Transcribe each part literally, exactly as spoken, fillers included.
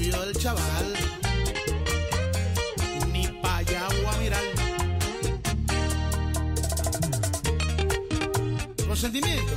vio el chaval, ni pa' allá o a mirar. Con sentimiento.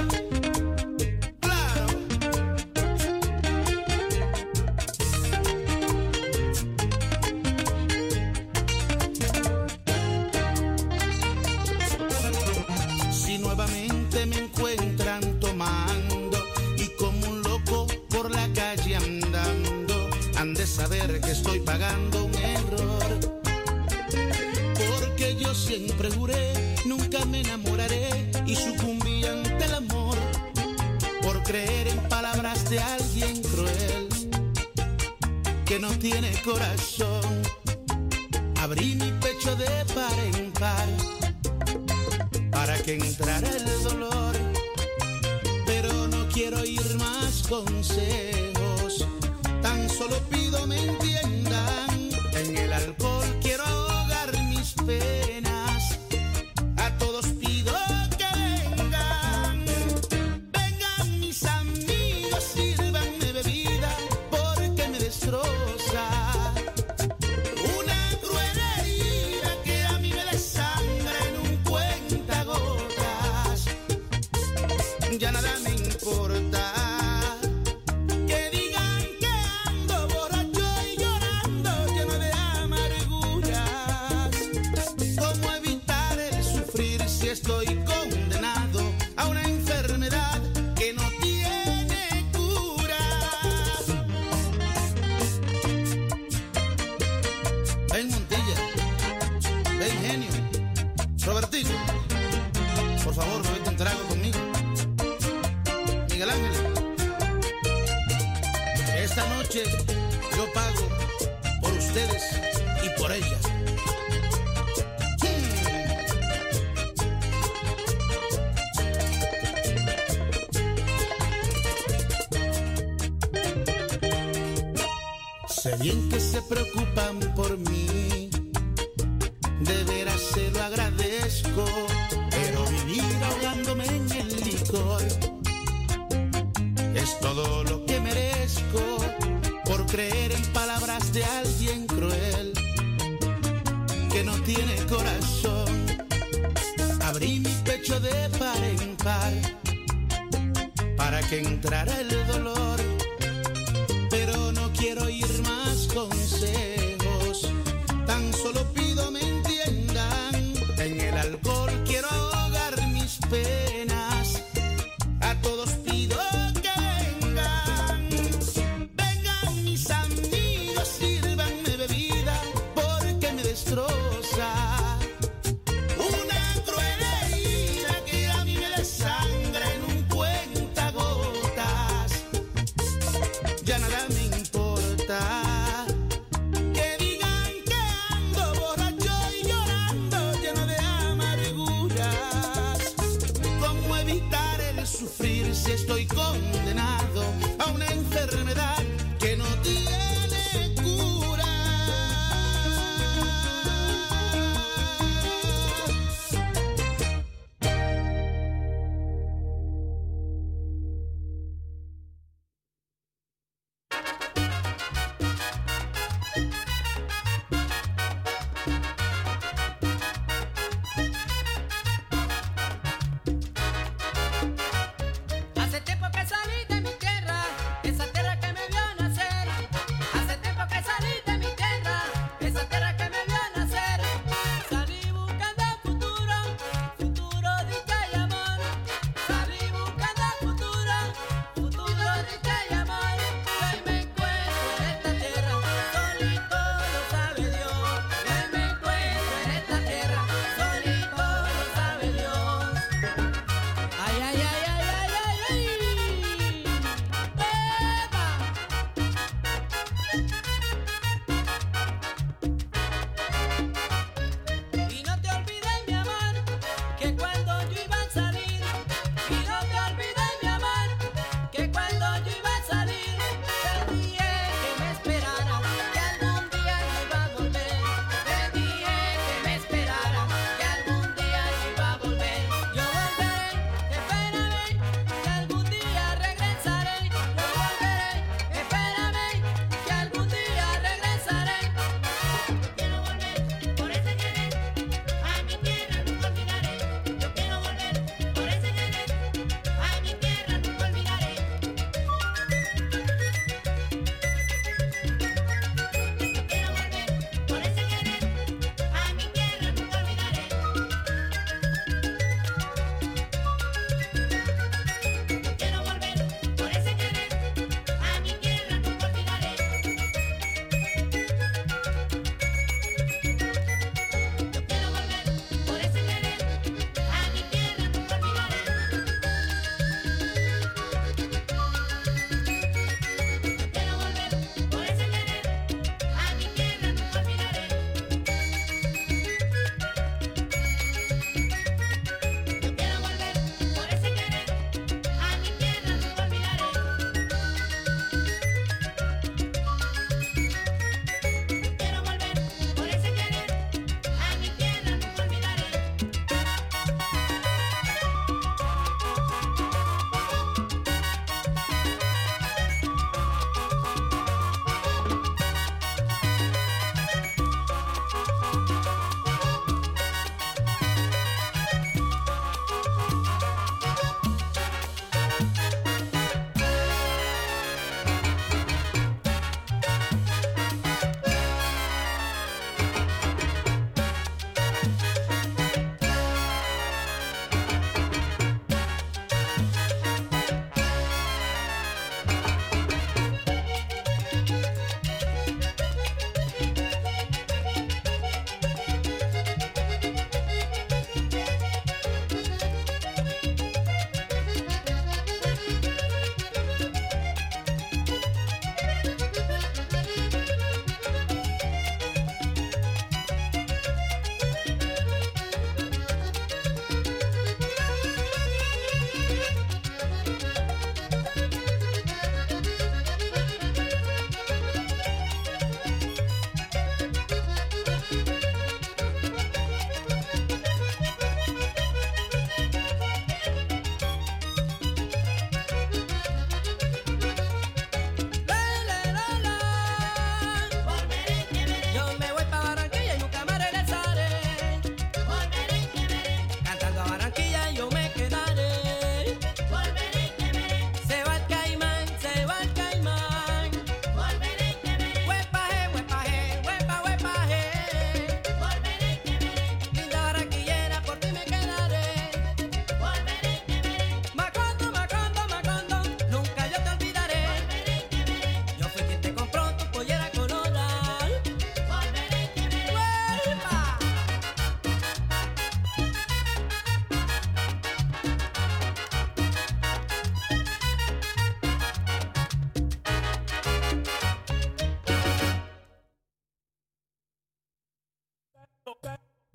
Me encuentran tomando y como un loco por la calle andando, han de saber que estoy pagando un error, porque yo siempre juré nunca me enamoraré y sucumbí ante el amor por creer en palabras de alguien cruel que no tiene corazón. Abrí mi pecho de par en par para que entrara el dolor, pero no quiero oír más consejos, tan solo pido me entiendan. En el alcohol quiero ahogar mis penas, a todos pido que vengan. Vengan mis amigos, sírvanme bebida, porque me destroza ya nada me importa, que digan que ando borracho y llorando lleno de amarguras. ¿Cómo evitar el sufrir si estoy condenado a una enfermedad que no tiene cura? Ven Montilla, ven Genio, Robertito, por favor, bebete un trago conmigo. Miguel Ángel, esta noche yo pago por ustedes y por ella. Sé bien que se preocupan por mí, de veras se lo agradezco, pero vivir ahogándome en el licor es todo lo que merezco por creer en palabras de alguien cruel que no tiene corazón. Abrí mi pecho de par en par para que entrara el dolor, pero no quiero oír más consejos, tan solo pido me entiendan. En el alcohol quiero ahogar mis penas, a todos pido que vengan. Vengan mis amigos, sírvanme bebida, porque me destroza una cruel herida que a mí me desangra en un cuentagotas. Ya nada me importa, que digan que ando borracho y llorando lleno de amarguras. ¿Cómo evitar el sufrir si estoy condenado a una enfermedad que no tiene cura? Hace tiempo que salí de mi tierra, esa tierra que me vio nacer. Hace tiempo que salí de mi tierra, esa tierra que me vio nacer. Salí buscando futuro, futuro, dicha y amor. Salí buscando futuro, futuro, dicha y amor. Y hoy me encuentro en esta tierra, solito lo sabe Dios. Y hoy me encuentro en esta tierra, solito lo sabe Dios. Ay, ay, ay, ay, ay, ay, ay. ¡Epa! Y no te olvides, mi amor, que cuando yo iba a salir, y no te olvides, mi amor, que cuando yo iba a salir, te dije que me esperara, que algún día yo iba a volver. Te dije que me esperara, que algún día yo iba a volver. Yo volveré, espérame, que algún día regresaré. Yo volveré, espérame, que algún día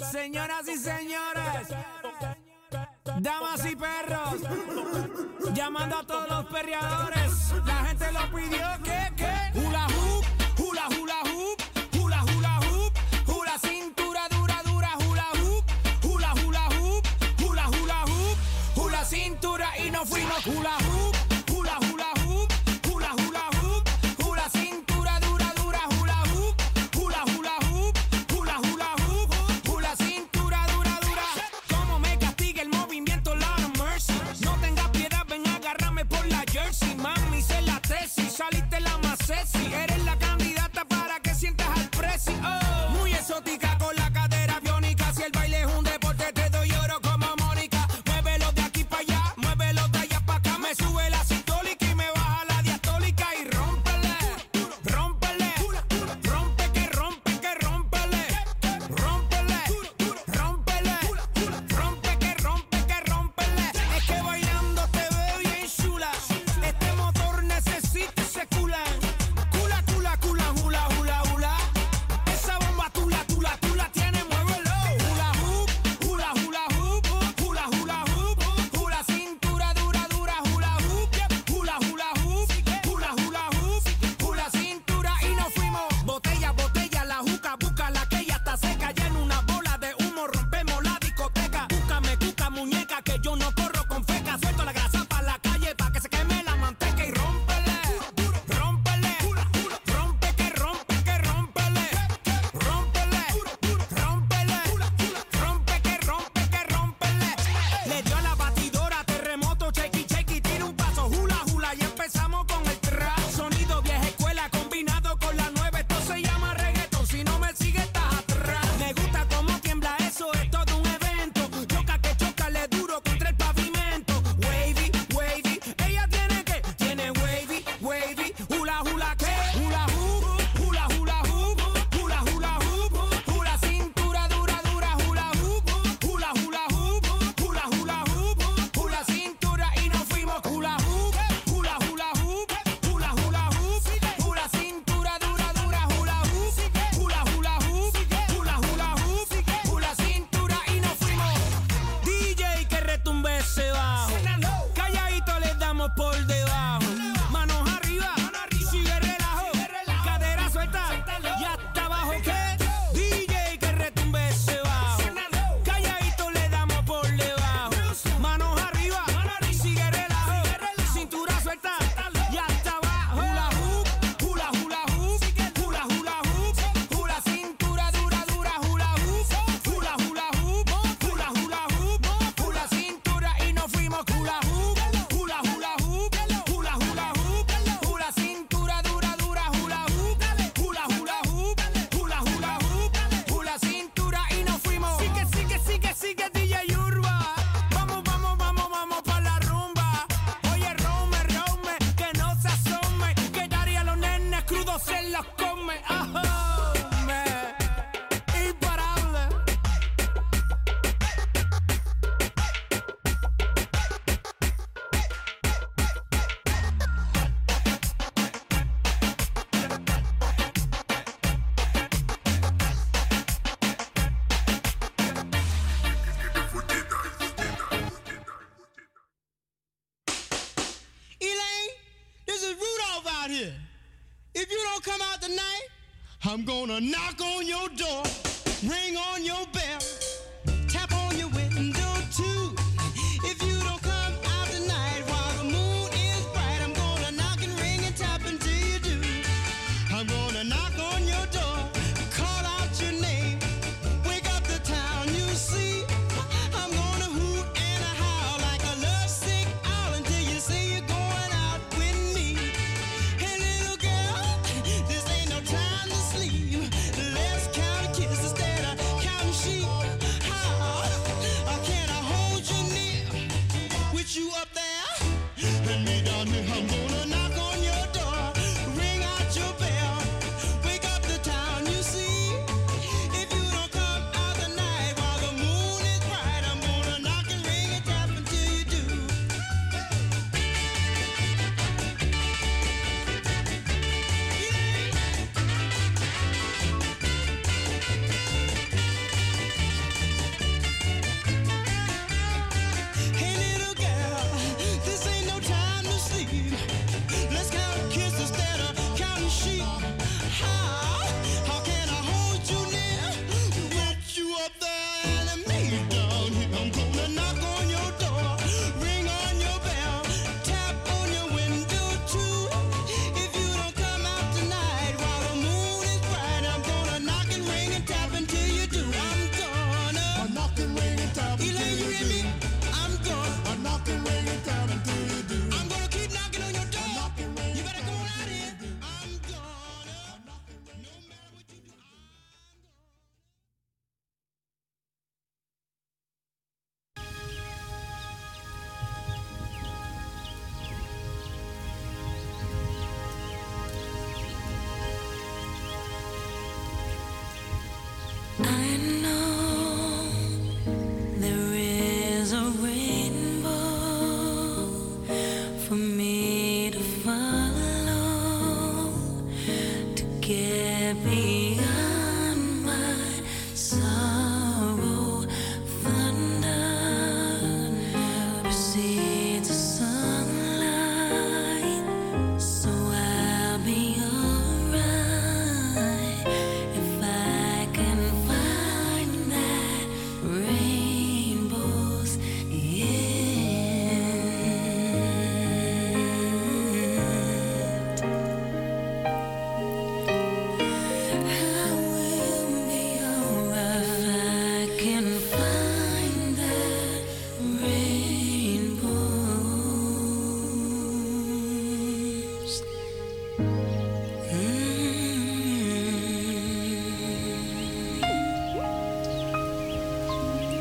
Señoras y señores, damas y perros, llamando a todos los perreadores. La gente lo pidió, ¿qué, qué? Hula hoop, hula hula hoop, hula hula hoop, hula cintura dura dura, hula hoop, hula hula hoop, hula hula hoop, hula cintura y nos fuimos. Hula hoop, hula hula hoop, hula hula hoop, hula cintura dura dura, hula hoop, hula hula hoop, hula hula hoop, hula cintura dura dura. Como me castiga el movimiento, Lord of mercy. No tengas piedad, ven a agarrarme por la jersey. Mami, sé la tesis, saliste la más sexy. Eres la candidata para que sientas al presi. Oh, muy exótica con la cadera biónica. Si el baile es un deporte, te doy oro como Mónica. Muévelo de aquí para allá, muévelo de allá para acá. Me sube la sistólica y me baja la diastólica. Y rómpele, rómpele, rompe que rompe que rómpele, rómpele, rómpele, rompe que rompe que rómpele. Es que bailando te veo bien chula. Este motor necesita ese cula. Cula, cula, cula, hula, hula, hula. Esa bomba tula, tula, tula tiene, muévelo. Hula hoop, hula, hula hoop, hula, hula hoop, hula cintura dura, dura, hula hoop, hula, hula hoop, hula, hula hoop, hula cintura y nos fuimos. Botella, botella, la juca, busca la que ya está seca. Ya en una bola de humo rompemos la discoteca. Búscame, cuca, muñeca, que yo no corro con feca. Suelto la grasa para la calle pa' que se queme la manteca y rómpele, rómpele, rompe que rompe que rómpele, rómpele, rómpele, rompe que rompe que rómpele. Le dio a la batidora terremoto, chequi, chequi, tira un paso, hula, hula y empezamos con el trap. Sonido vieja escuela combinado con la nueva, esto se llama reggaeton, si no me sigue estás atrás. Me gusta cómo tiembla eso, es todo un evento. Choca que choca, le duro contra el pavimento. Wavy, wavy, ella tiene que, tiene wavy, wavy, hula, hula, ¿qué? Hula hoop, hula, hula hoop, hula, hula hoop, hula cintura dura, dura, hula hoop, hula, hula hoop, hula, hula hoop, hula cintura y nos fuimos. Hula hoop, hula, hula hoop, hula, hula hoop, hula cintura dura, dura, hula hoop, hula, hula hoop, hula, hula hoop, hula cintura y nos fuimos. D J que retumbe ese bajo, calladito les damos por debajo. Manos arriba, sigue relajo, cadera suelta y hasta abajo. ¿Qué? D J que retumbe ese bajo, calladito le damos por debajo. Manos arriba, sigue relajo, cintura suelta y hasta abajo. Hula hoop, hula hula hoop, hula hula hoop, hula cintura dura dura, hula hoop, hula hula hoop, hula hula hoop, hula cintura y nos fuimos. Hula hoop, hula hula hoop, hula hula hoop, hula cintura dura dura, hula hoop, hula hula hoop, hula hula hoop, hula cintura y nos fuimos. Sigue, sigue, sigue, sigue D J Urba. Vamos, vamos, vamos, vamos pa' la rumba. Oye, Rome, Rome, que no se asome, que Dari a los nenes crudos se los come. Ajá, me, imparable. Elaine, this is Rudolph out here. If you don't come out tonight, I'm gonna knock on your door, ring on your bell, tap on your window too. If you don't come out tonight while the moon is bright, I'm gonna knock and ring and tap until you do. I'm gonna knock on your door, call out your name, wake up the town, you see. I'm gonna hoot and a howl like a lovesick owl until you say you're going out with me. Hey little girl, this ain't no time to sleep. Let's count kisses instead of counting sheep. rainbows yet. I will be alright if I can find that rainbows. Mm.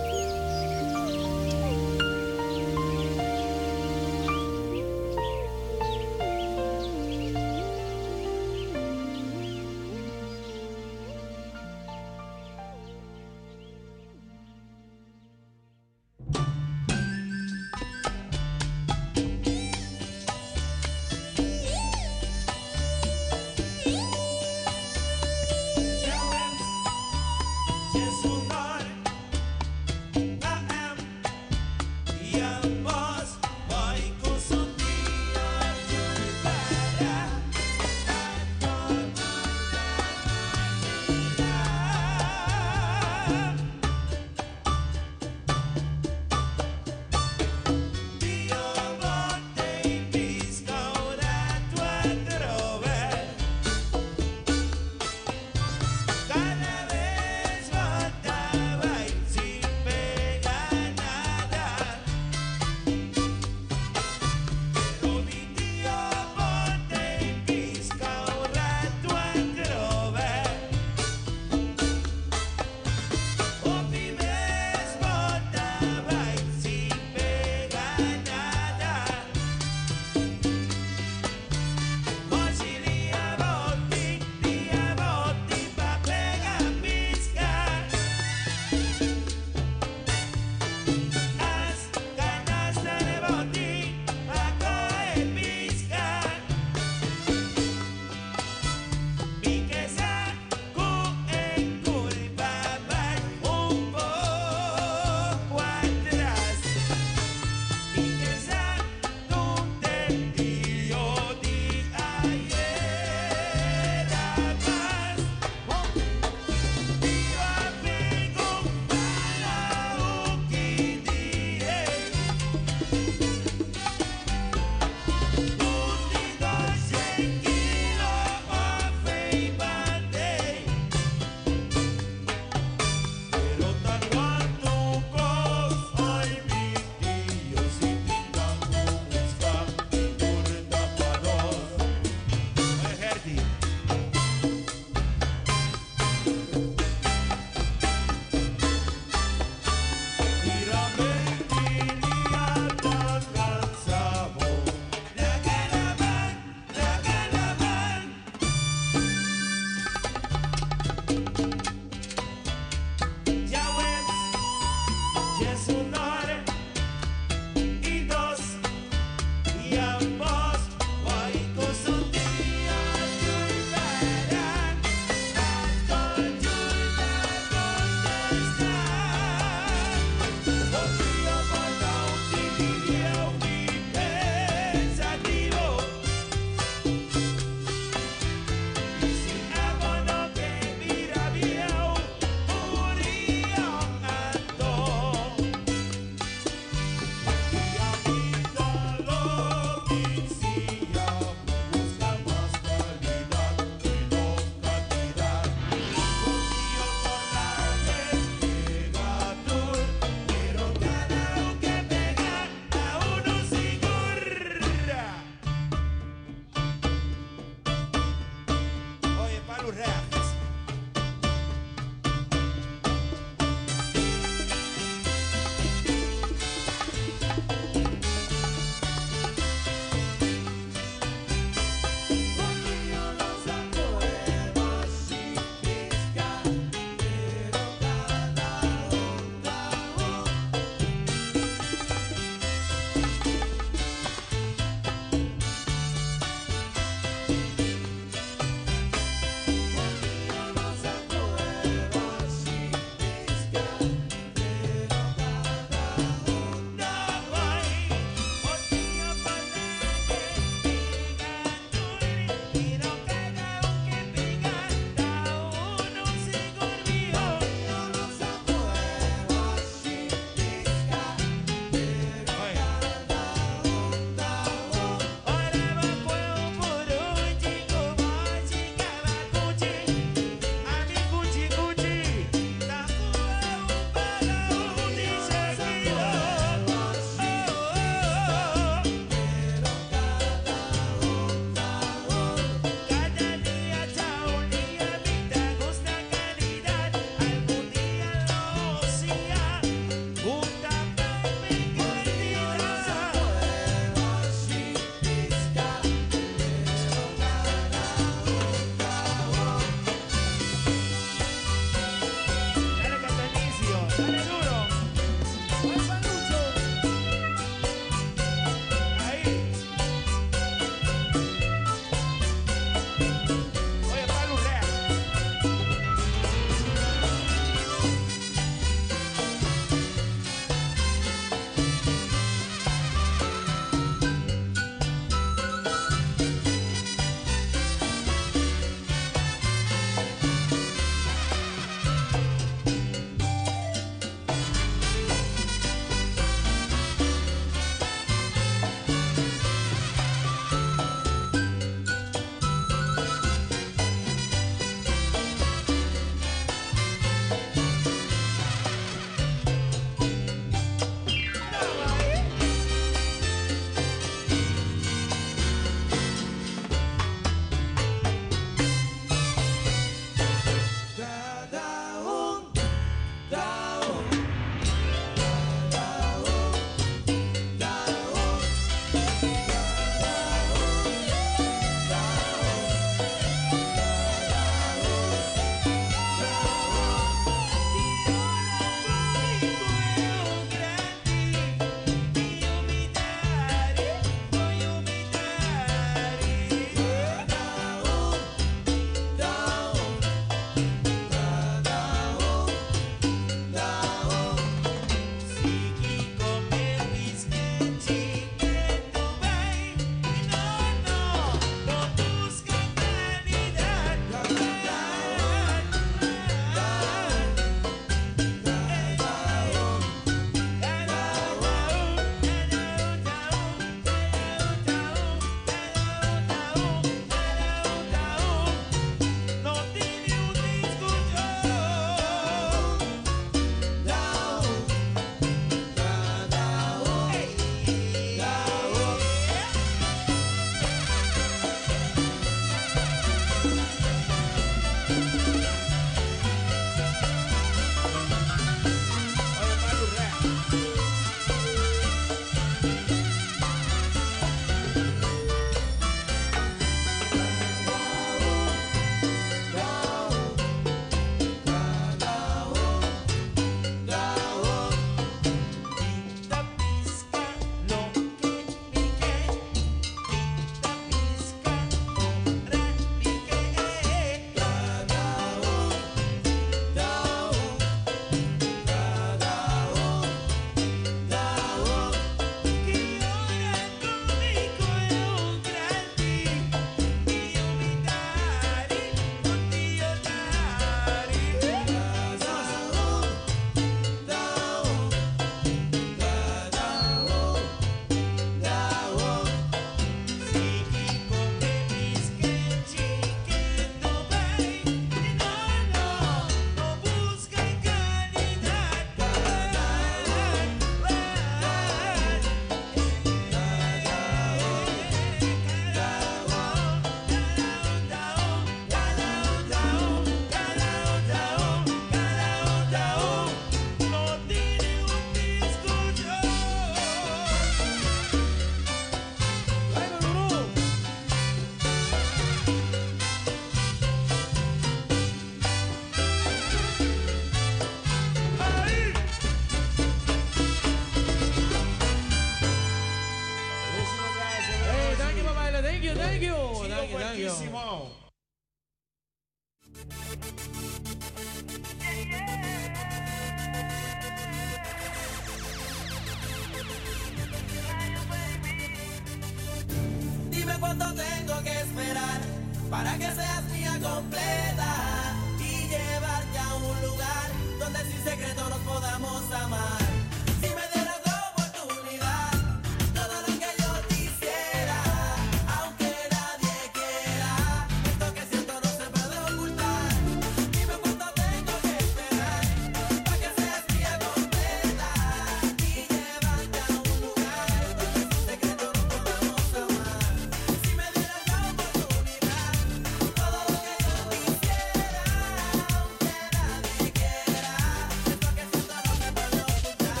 para que seas mía completa y llevarte a un lugar donde sin secreto nos podamos amar. Si me dieras la oportunidad, todo lo que yo quisiera, aunque nadie quiera, esto que siento no se puede ocultar. Dime cuánto tengo que esperar para que seas mía completa y llevarte a un lugar donde sin secreto nos podamos amar. Si me dieras la oportunidad, todo lo que yo quisiera, aunque nadie quiera, esto que siento no se puede ocultar.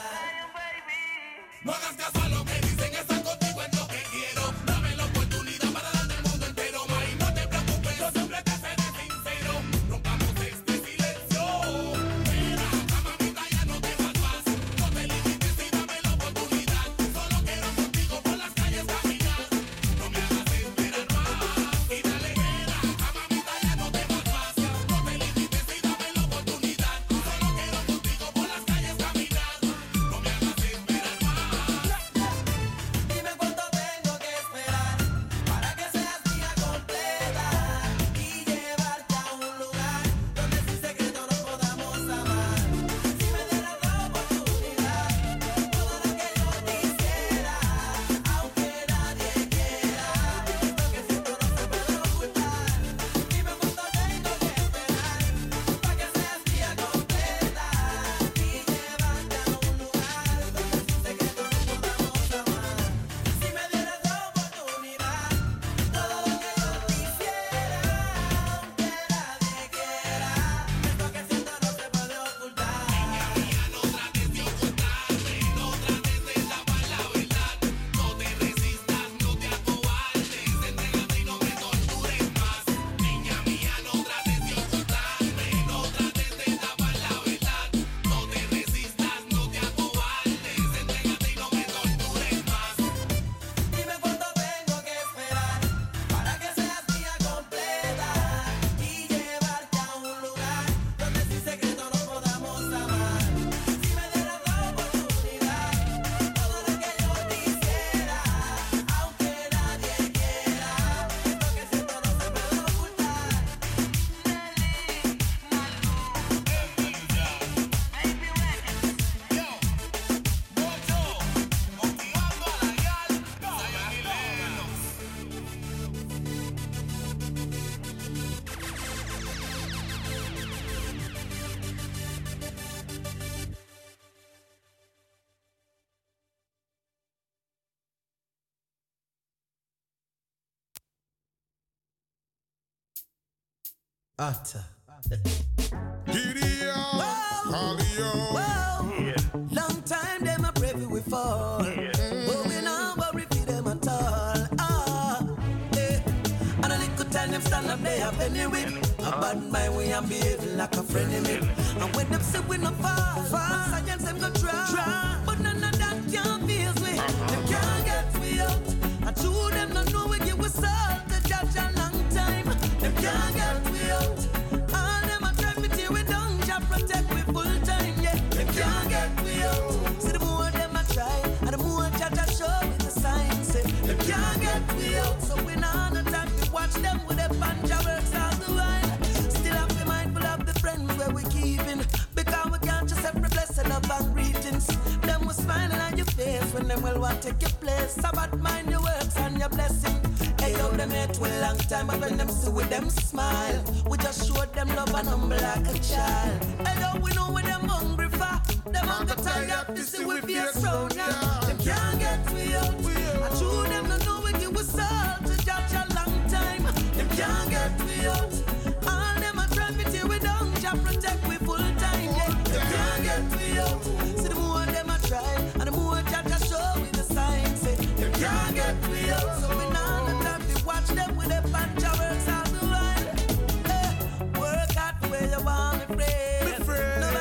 No hagas caso a lo que dicen, estar contigo es lo que quiero. Dame la oportunidad para darte el mundo entero, ma, y no te preocupes, yo siempre te seré sincero. Rompamos este silencio. Mira, mamita, ya no te vas más. No te limites y dame la oportunidad. Solo quiero contigo por las calles caminar. No me hagas esperar más. Y dale, mira, mamita, ya no te vas más. No te limites y dame la oportunidad. Solo quiero contigo por las calles caminar. No me hagas esperar más. Dime cuánto tengo que esperar para que seas mía completa y llevarte a un lugar donde sin secreto nos podamos amar. Si me dieras la oportunidad, todo lo que yo quisiera, aunque nadie quiera, esto que siento no se puede ocultar. Dime cuánto tengo que esperar para que seas mía completa y llevarte a un lugar donde sin secreto nos podamos amar. Si me dieras la oportunidad, todo lo que yo quisiera, aunque nadie quiera, esto que siento no se puede ocultar. Niña mía, no trates de ocultarme, no trates de tapar la verdad. No te resistas, no te acobardes, entrégate y no me tortures más. Niña mía, no trates de ocultarme, no trates de tapar la verdad. No te resistas, no te acobardes, entrégate y no me tortures más. Dime cuánto tengo que esperar para que seas mía completa y llevarte a un lugar donde sin secreto nos podamos amar. Si me dieras la oportunidad, todo lo que yo quisiera, aunque nadie quiera, esto que siento no se puede ocultar. Hasta. Giddy up, Holly-o. Whoa, long time them a pray we fall, but we not worry for them at all. Ah, eh. And a little time them stand up they have any whip. A bad mind we am behaving like a friend of me. And when them say we not fall, fall, science them go try, but none of that can feel we. Them can't get me out. I true them not know we give we salt to judge a long time. Them can't get me out. All them a try to tear we down, just protect we full time. Yeah, them can't get me out. See the more them a try, and the more judge a show with the signs. Say them can't get me out. So we not no time to watch them with their panja works all the while. Still have to be mindful of the friends where we keeping, because we can't just every blessing of and greetings. Them was smiling on your face when them will want to take your place. About mind your works and your blessing. Hey, yo, them hate we long time, but when them see with them smile, we just show them love and humble like a child. Hey, yo, we know where them hungry for. Them hunger tired up to see we face round now. Them can't get we out. I true them no know we give we salt to judge a long time. Them can't get we out. All them a try to tear we down, just protect we full time. Yeah, them can't get we out. See the more them a try, and the more judge a show with the signs. Say them can't get we out. So we not no time to watch them with their panja works all the while. Hey, work out where you want me, friend.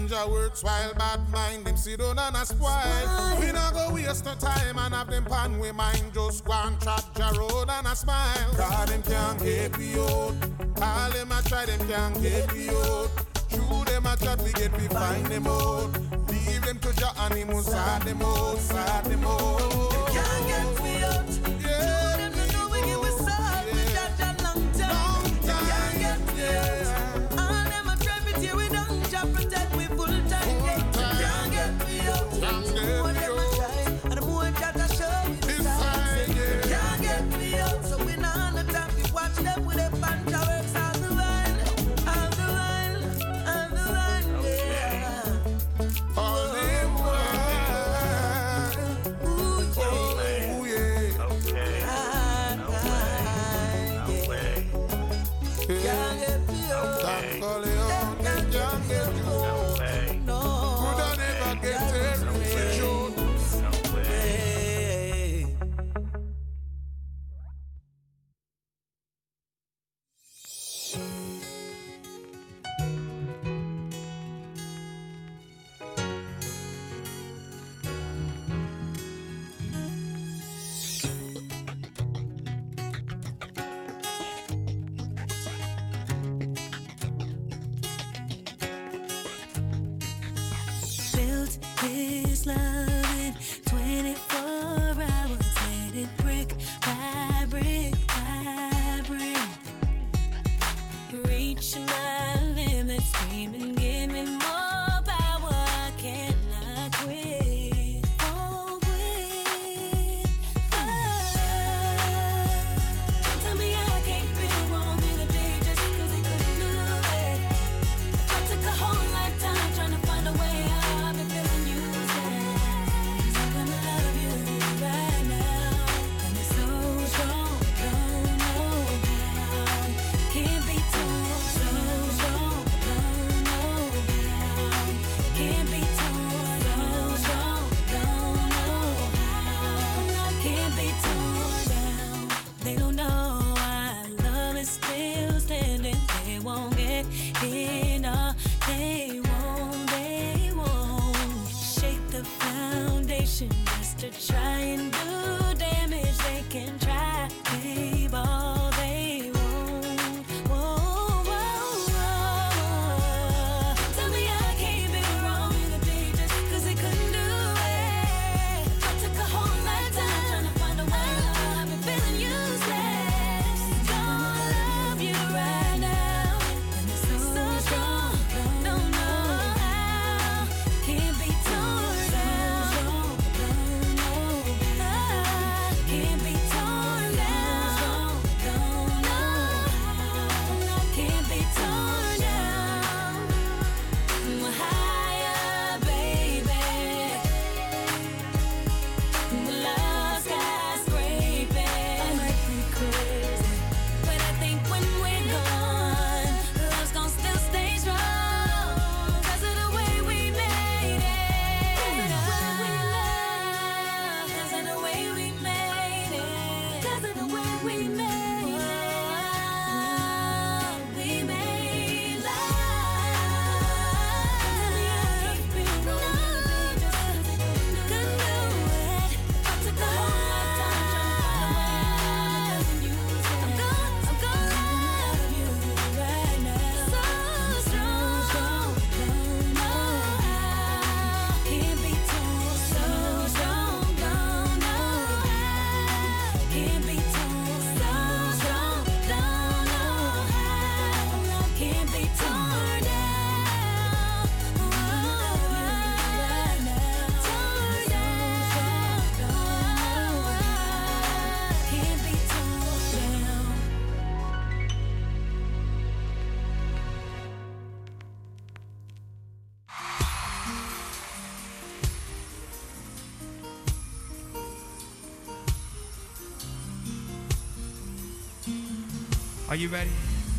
ganja works while bad mind them sit down and a spoil. We not go waste no time and have them pan we mind just go and chat ja road and a smile. Cause them can't get me out. All them a try them can't get me out. True them a chat we get we find them out. Leave them to ja animals, sort them out, sort them out. Them can't get me out. Yeah. Them no know we give we solve with that a long time. Them can't get me out. All them a try to tear we down, just protect we full time. Them can't get me out. The more them a try, and the more that a show we the sign. Them can't get me out, so we not on the top. We watch them with a punch our works all the while, all the while, all the while, yeah. All them while. Ooh, yeah. Ooh, yeah. Okay. Ah, No ah, way. No yeah. way. Can't get me out. Can't call it on, can't get you. No way. No. Could I never get there? No way. No way. Hey. Built his loving twenty-four hours, let it brick by brick by brick. Reaching my limit, screaming, give me more power. I cannot quit, won't quit. Oh, tell me I can't be wrong in a day just 'cause they couldn't do it. I took a whole lifetime trying to find a way out. I've been feeling useless. I'm gonna love you right now. And it's so strong, don't know how. Can't be torn, so strong, don't know how. Can't be torn, so strong, don't know how. Can't be torn down. They don't know our love is still standing. They won't get enough. They won't, they won't shake the foundation just to try and do damage. They can try, babe, all they want. Whoa, whoa, whoa. Tell me I can't be wrong in the day just 'cause they couldn't do it. I took a whole lifetime trying to find a way out. I've been feeling useless. Don't love you right now. And it's so strong, don't know how. Can't be torn down. Don't know how. Can't be torn down. Don't know how. Can't be torn down. We're higher, baby. Love skyscraping. I might be crazy, but I think when we're gone, love's gon' still stay strong. 'Cause of the way we made it. 'Cause of the way we made it. 'Cause of the way we made it. We made love. Tell me I can't be wrong just 'cause I couldn't do it. I took a whole lifetime trying to find a way out. I'm gonna, I'm gonna love you right now. So strong, don't know how. Can't be torn, so strong, don't know how. Can't be torn, so strong, don't know how. Can't be torn down. Oh, right now. Torn down, don't know how. Can't be torn down. Are you ready?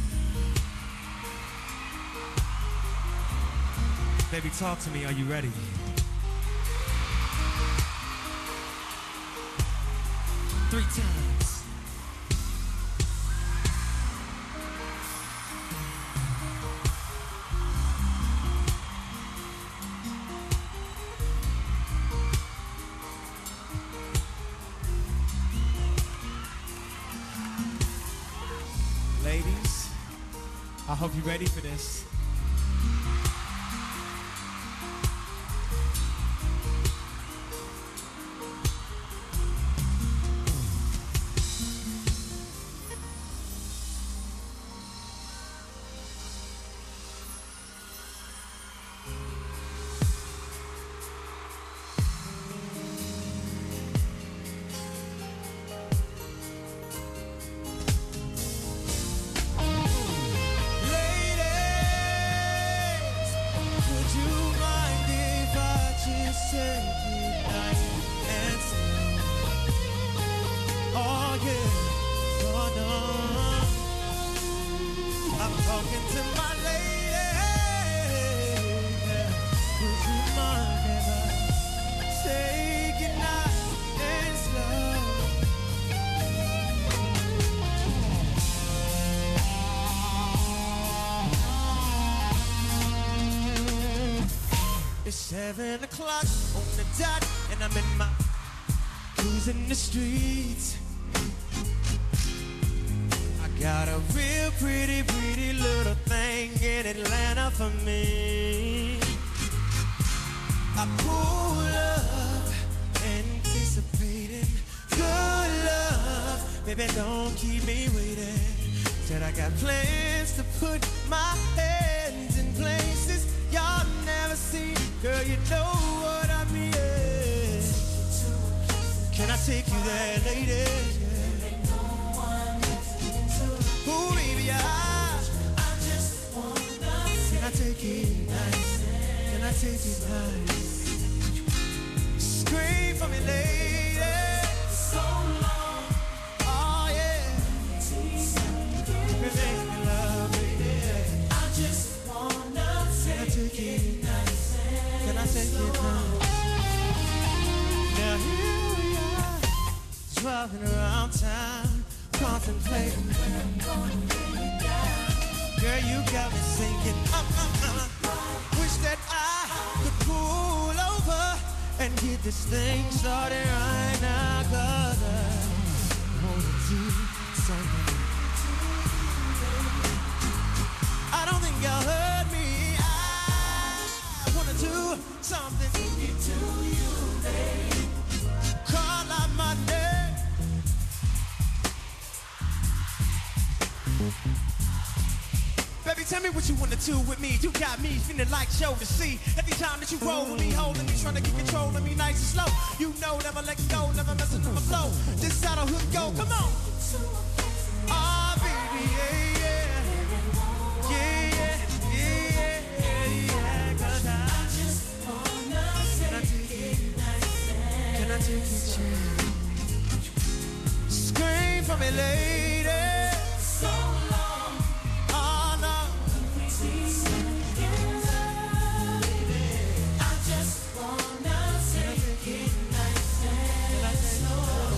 Baby, talk to me. Are you ready? Three times. I hope you're ready for this. Seven o'clock on the dot, and I'm in my cruising the streets. I got a real pretty, pretty little thing in Atlanta for me. I pull up, anticipating good love. Baby, don't keep me waiting. Said I got plans to put my hands in places y'all never seen. Girl, you know what I mean. Can I take you there, lady? Ooh, baby, I, I just wanna. Can I take it nice? Can I take it nice? Scream for me, lady. So long. Oh yeah. Make me love, baby. I just wanna. Can I take it nice? Can I take it now? Now here we are, driving around town, contemplating where I'm gonna lay it down. Girl, you got me singing, uh, uh, uh. Wish that I could pull over and get this thing started right now. Cause I wanna do something. I don't think y'all heard me. I wanna do something to you, babe. Call out my name. Baby, tell me what you wanna do with me. You got me feeling like show to see. Every time that you roll with me, holding me, trying to get control of me nice and slow. You know, never let go, never messing with my flow. This how the hook go, come on. Ah, oh, baby, yeah, yeah. Yeah, yeah, yeah, yeah, yeah. Cause I just wanna. Can I take it nice? Can I take it chill? Scream for me, lady. So long. Oh no. I just wanna take it nice and slow.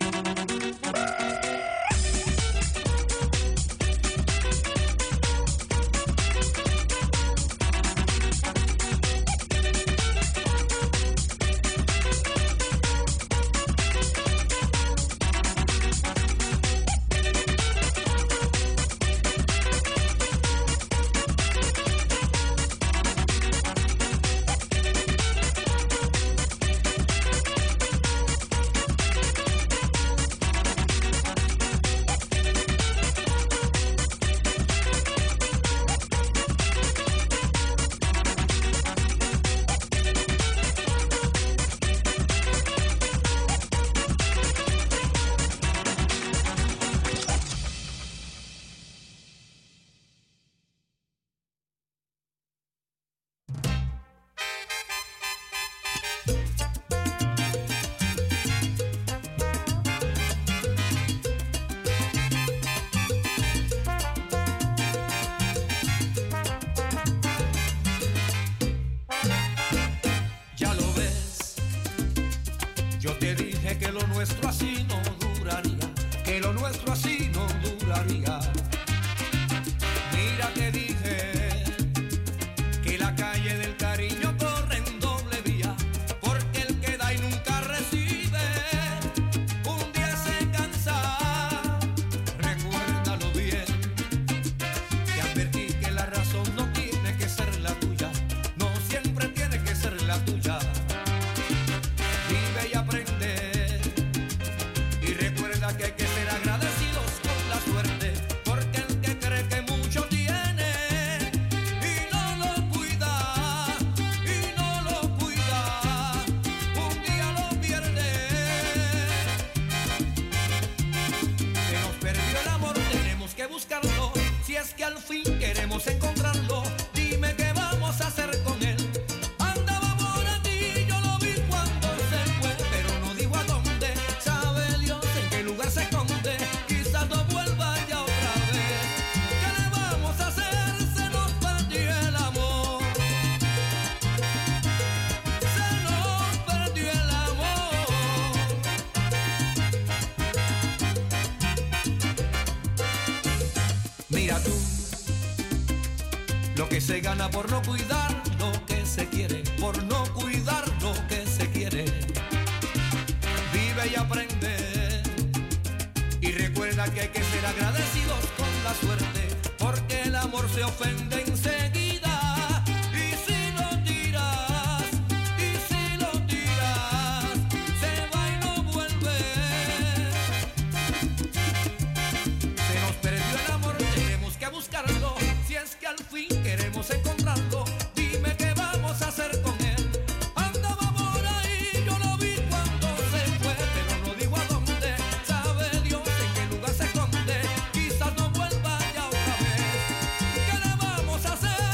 Que lo nuestro así no duraría, que lo nuestro así no duraría. Mira, te dije que la calle del cariño corre en doble vía, porque el que da y nunca recibe, un día se cansa. Recuérdalo bien, te advertí que la razón no tiene que ser la tuya, no siempre tiene que ser la tuya. Vive y aprende. Que hay que ser agradecidos con la suerte, porque el que cree que mucho tiene y no lo cuida, y no lo cuida, un día lo pierde. Se nos perdió el amor, tenemos que buscarlo, si es que al fin queremos encontrarlo. Dime qué vamos a hacer con él. Andaba por aquí, yo lo vi cuando se fue, pero no digo a dónde. Sabe Dios en qué lugar se esconde, quizás no vuelva ya otra vez. ¿Qué le vamos a hacer? Se nos perdió el amor, se nos perdió el amor. Mira tú, lo que se gana por no cuidar lo que se quiere, por no cuidar lo que se quiere. Vive y aprende, y recuerda que hay que ser agradecidos con la suerte, porque el amor se ofende enseguida. Y si lo tiras, y si lo tiras, se va y no vuelve. Se nos perdió el amor, tenemos que buscarlo, si es que al fin queremos encontrarlo. Dime qué vamos a hacer con él. Andaba por ahí, yo lo vi cuando se fue, pero no digo a dónde. Sabe Dios en qué lugar se esconde, quizás no vuelva ya otra vez. ¿Qué le vamos a hacer?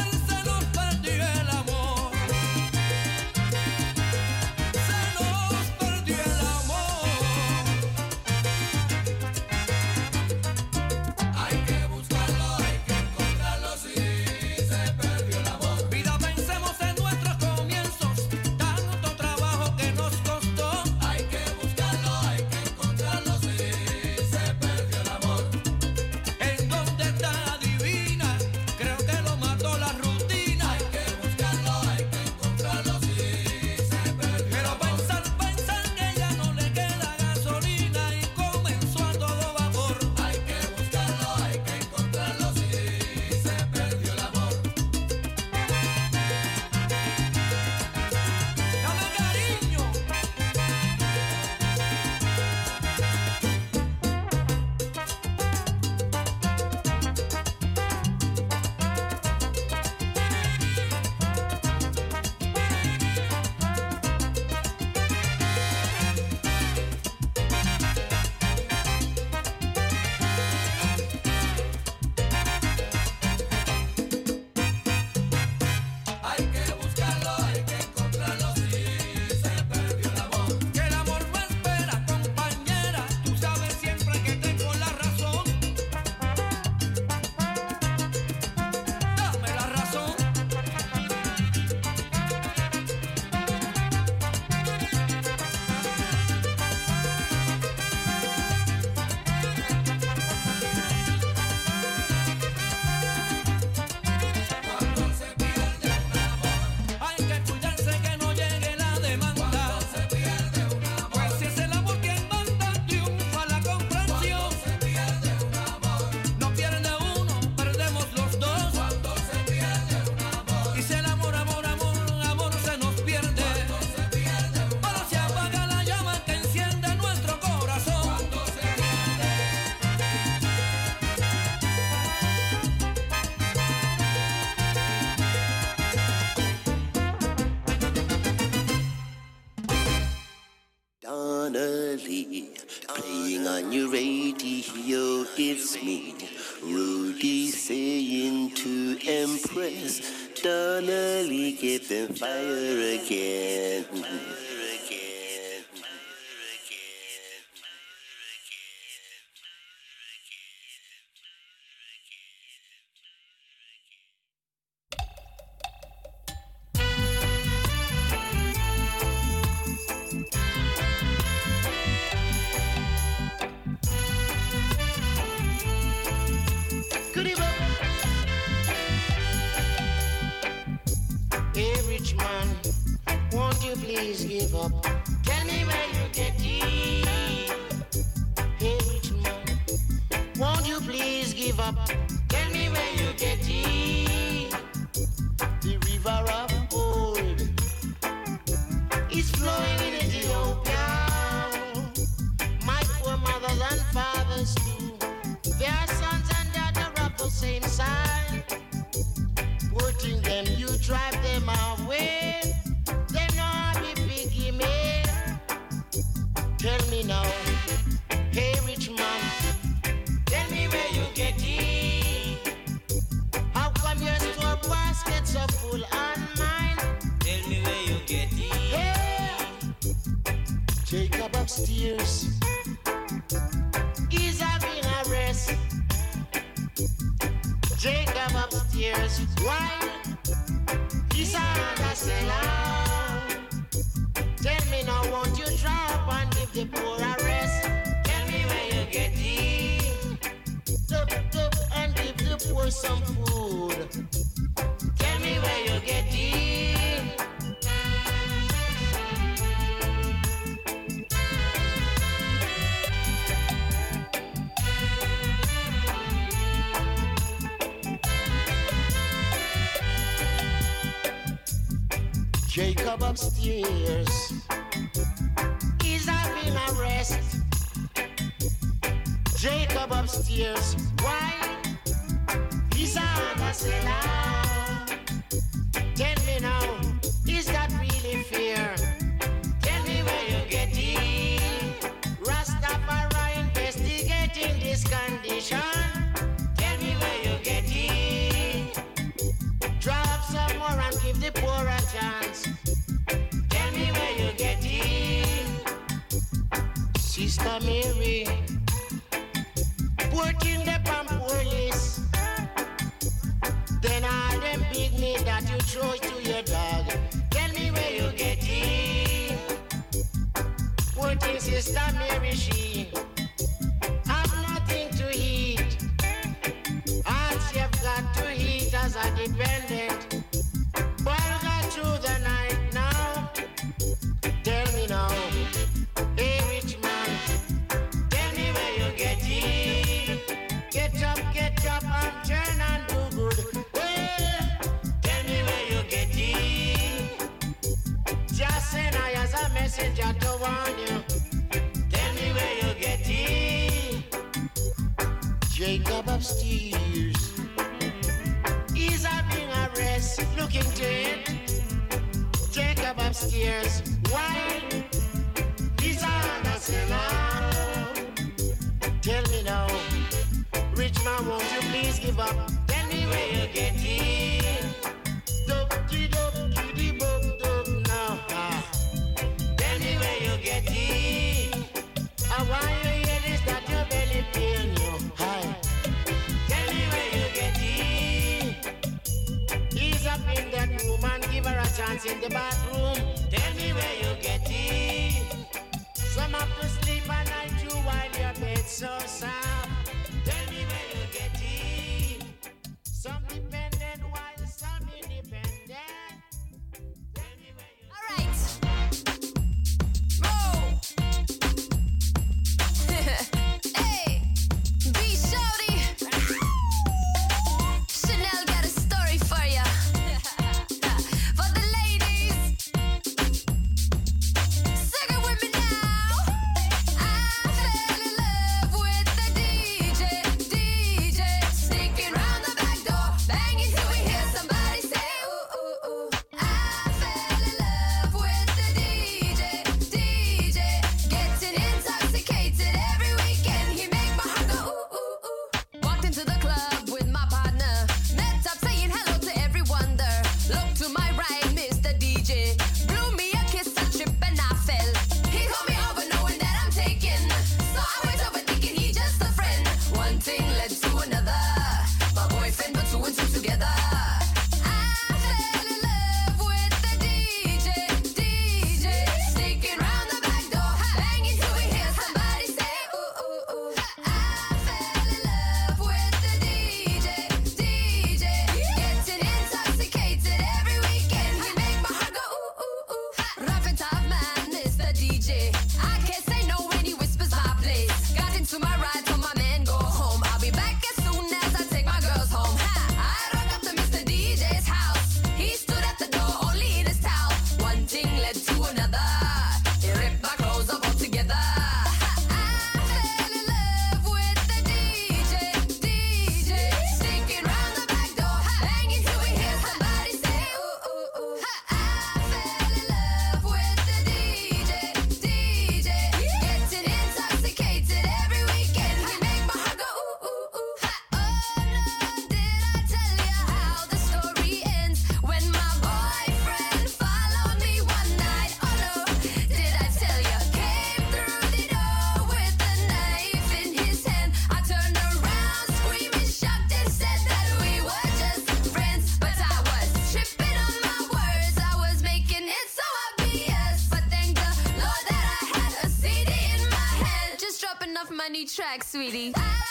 Playing on your radio, it's me, Rudy, saying to Empress, Donnelly, get them fire again. Jacob upstairs is having a rest. Jacob upstairs, why? He's under cellar. Tell me now, is that really fair? Tell me where you get it. Rastafari investigating this condition. Tell me where you get it. Drop some more and give the poor a chance. Tell me where you get it. Sister Mary, put in the pump police. Then all them big meat that you throw to your dog. Tell me where you get it. Put in Sister Mary, she have nothing to eat. All she've got to eat as a dependent. Boil her through the night now. Tell me now, hey rich man, tell me where you get it. Get up, get up and turn and do good. Hey, tell me where you get it. Just send I as a messenger to warn you. Tell me where you get it. Jacob upstairs is having a rest. Look into it. Jacob upstairs. Why? He's on the cellar. Tell me now, rich man, won't you please give up? Tell me where you get it. Dub, dee, dub, dee, dee, bub, dub, now. Ah. Tell me where you get it. And why you hear this that your belly pain you? Hi. Tell me where you get it. Ease up in that room and give her a chance in the bathroom. Tell me where you get it. Some have to sleep at night too while your bed's so soft. Tell me where you get it. Some dependent while some independent. Tell me where you All right. Roll. Hey, be shouty. Chanel got a story for ya. For the ladies. my new track, sweetie. I